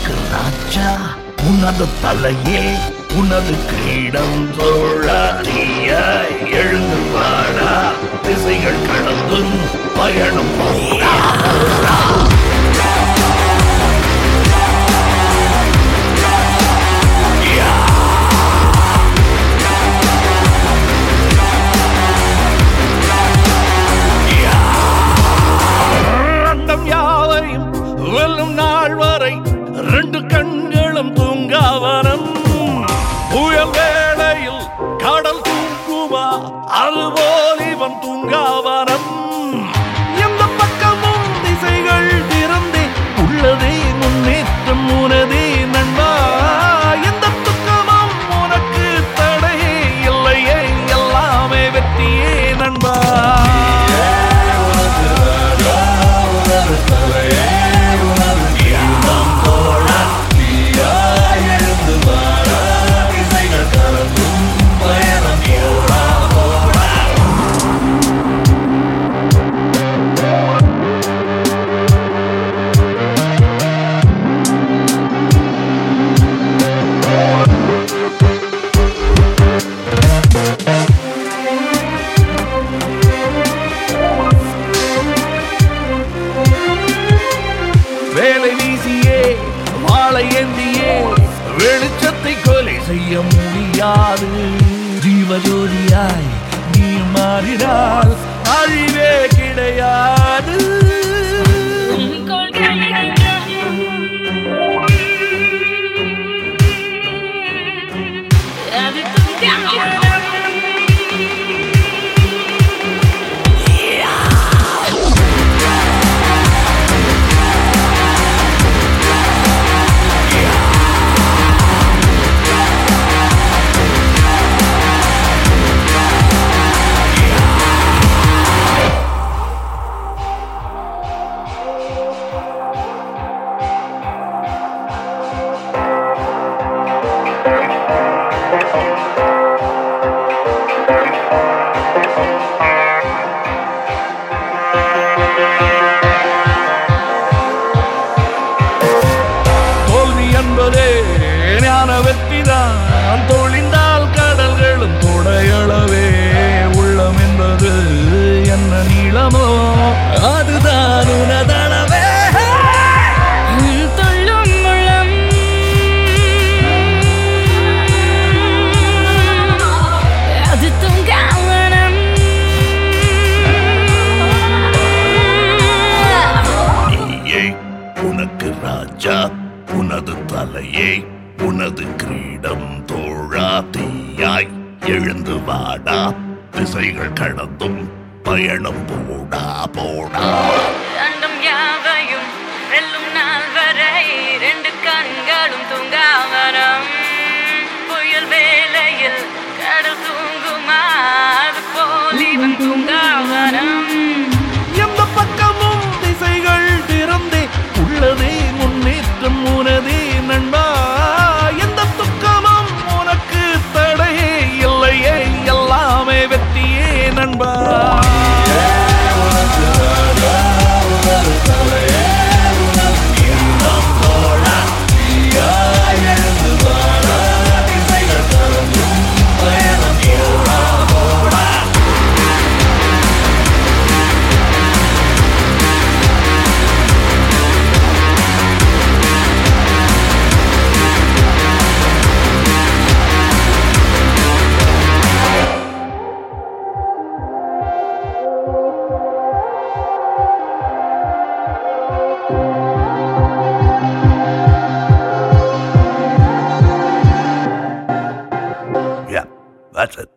உனக்கு ராஜா உனது தலையே உனது கிரீடம் தோழாரியாய் எழுந்து வாடா திசைகள் கடந்தும் பயணம் போடா யாவையும் வெல்லும் நாள் வரை ரெண்டு கண்களும் தூங்காவரம் புயல் வேளையில் கடல் தூங்குமா அதுபோல் இவன் தூங்காவரம் எந்த பக்கமும் திசைகள் திறந்தே உள்ளதே முன்னேற்றம் உனதே நண்பா எந்த துக்கமும் உனக்கு தடையே இல்லையே எல்லாமே வெற்றியே நண்பா வேலை வீசியே வாழை ஏந்தியே வெளிச்சத்தை கொலை செய்ய முடியாது ஜீவஜோதியாய் நீ மாறினால் அழிவே கிடையாது ஞான வெற்றிதான் தொழிந்தால் கடல்களும் தொடையளவே உள்ளம் என்பது என்ன நீளமோ அதுதான் உனதளவே தொல்லும் முழம் அது தூங்காவனம் நீயே உனக்கு ராஜா உனது தலையே உனது கிரீடம் தோழா தீயாய் எழுந்து வாடா திசைகள் கடந்தும் பயணம் போடா போடா அண்டம் யாவையும் வெல்லும் நாள் வரை ரெண்டு கண்களும் தூங்காவரம் புயல் வேளையில் கடல் தூங்குமா அது போல் இவன் தூங்காவரம் எந்த பக்கமும் திசைகள் திறந்தே உள்ளதே முன்னேற்றம் உனதே நண்பா எந்த துக்கமும் உனக்கு தடையே இல்லையே எல்லாமே வெற்றியே நண்பா Yeah, that's it.